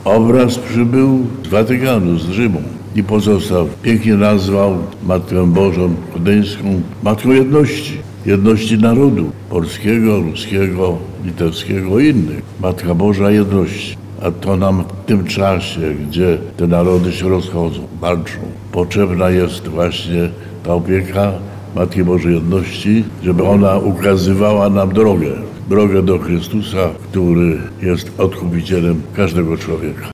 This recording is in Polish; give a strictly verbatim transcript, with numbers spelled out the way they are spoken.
obraz przybył z Watykanu, z Rzymu i pozostał. Pięknie nazwał Matkę Bożą Kodeńską Matką Jedności. Jedności narodu polskiego, ruskiego, litewskiego i innych. Matka Boża Jedności. A to nam w tym czasie, gdzie te narody się rozchodzą, walczą, potrzebna jest właśnie ta opieka Matki Bożej Jedności, żeby ona ukazywała nam drogę. Drogę do Chrystusa, który jest odkupicielem każdego człowieka.